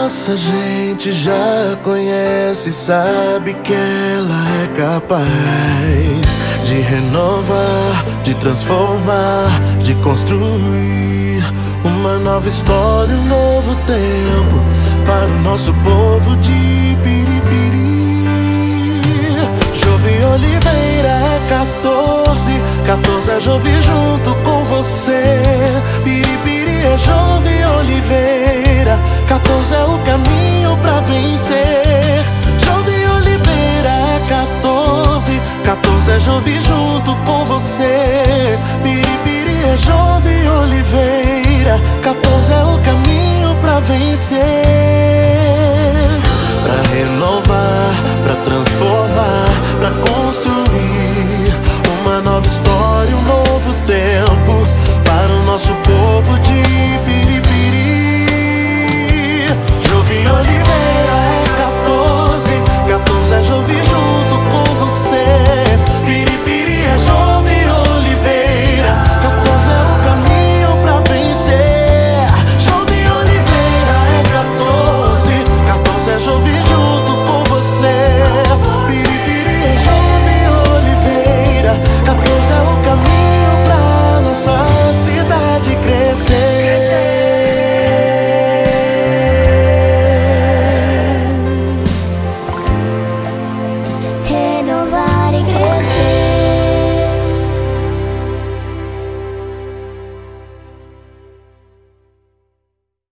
nossa gente já conhece, sabe que ela é capaz de renovar, de transformar, de construir uma nova história, um novo tempo para o nosso povo de Piripiri. Jovi Oliveira 14 é Jovi junto com você. Piripiri é Jovi Oliveira 14 é o caminho pra vencer. Jovi Oliveira 14 é Jovi junto com você. Piripiri é Jovi Oliveira 14 é o caminho pra vencer. Pra renovar, pra transformar, pra construir uma nova história, um novo tempo para o nosso povo